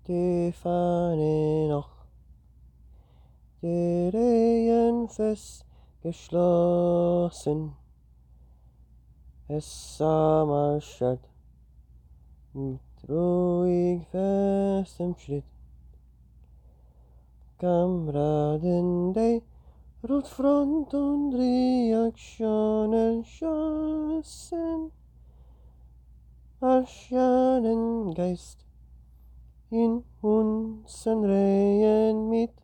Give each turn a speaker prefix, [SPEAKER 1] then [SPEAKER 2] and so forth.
[SPEAKER 1] die Fahne noch, die Reihen fest geschlossen. Es marschiert mit ruhig festem Schritt. Kameraden, die Rotfront und Reaktionen schossen, Marschanengeist in unseren Reihen mit